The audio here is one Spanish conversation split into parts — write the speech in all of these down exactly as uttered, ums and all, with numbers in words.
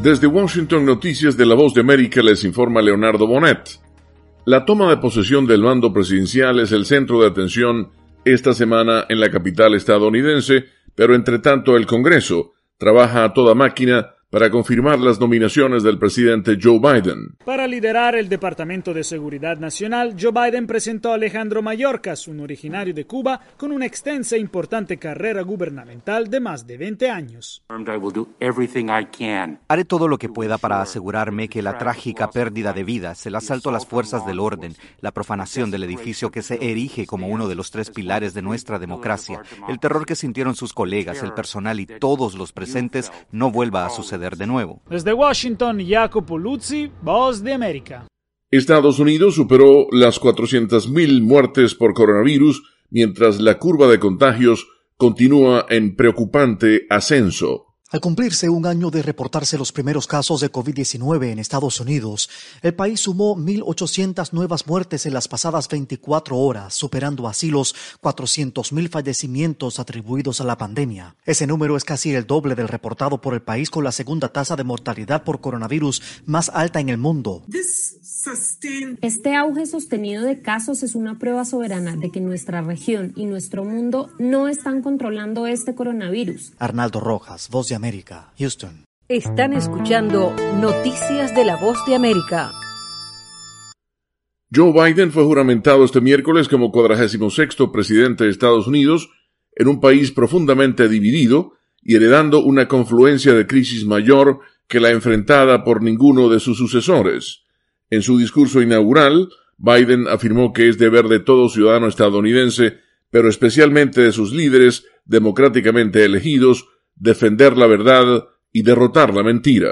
Desde Washington, Noticias de la Voz de América, les informa Leonardo Bonet. La toma de posesión del mando presidencial es el centro de atención esta semana en la capital estadounidense, pero entre tanto el Congreso trabaja a toda máquina para confirmar las nominaciones del presidente Joe Biden. Para liderar el Departamento de Seguridad Nacional, Joe Biden presentó a Alejandro Mayorkas, un originario de Cuba con una extensa e importante carrera gubernamental de más de veinte años. Haré todo lo que pueda para asegurarme que la trágica pérdida de vidas, el asalto a las fuerzas del orden, la profanación del edificio que se erige como uno de los tres pilares de nuestra democracia, el terror que sintieron sus colegas, el personal y todos los presentes no vuelva a suceder de nuevo. Desde Washington, Jacopo Luzzi, Voz de América. Estados Unidos superó las cuatrocientas mil muertes por coronavirus, mientras la curva de contagios continúa en preocupante ascenso. Al cumplirse un año de reportarse los primeros casos de COVID diecinueve en Estados Unidos, el país sumó mil ochocientas nuevas muertes en las pasadas veinticuatro horas, superando así los cuatrocientos mil fallecimientos atribuidos a la pandemia. Ese número es casi el doble del reportado por el país, con la segunda tasa de mortalidad por coronavirus más alta en el mundo. Este auge sostenido de casos es una prueba soberana de que nuestra región y nuestro mundo no están controlando este coronavirus. Arnaldo Rojas, Voz de América, Houston. Están escuchando Noticias de la Voz de América. Joe Biden fue juramentado este miércoles como cuadragésimo sexto presidente de Estados Unidos en un país profundamente dividido y heredando una confluencia de crisis mayor que la enfrentada por ninguno de sus sucesores. En su discurso inaugural, Biden afirmó que es deber de todo ciudadano estadounidense, pero especialmente de sus líderes democráticamente elegidos, defender la verdad y derrotar la mentira.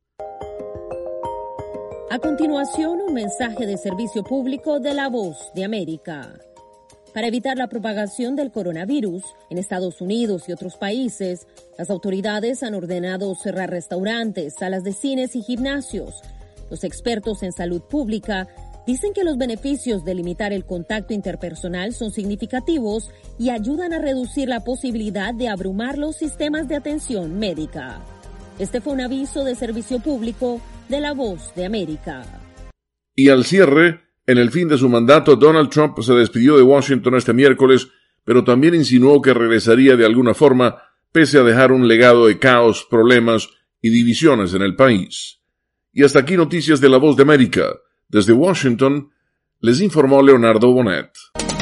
A continuación, un mensaje de servicio público de la Voz de América. Para evitar la propagación del coronavirus en Estados Unidos y otros países, las autoridades han ordenado cerrar restaurantes, salas de cines y gimnasios. Los expertos en salud pública dicen que los beneficios de limitar el contacto interpersonal son significativos y ayudan a reducir la posibilidad de abrumar los sistemas de atención médica. Este fue un aviso de servicio público de la Voz de América. Y al cierre, en el fin de su mandato, Donald Trump se despidió de Washington este miércoles, pero también insinuó que regresaría de alguna forma, pese a dejar un legado de caos, problemas y divisiones en el país. Y hasta aquí Noticias de la Voz de América. Desde Washington, les informó Leonardo Bonet.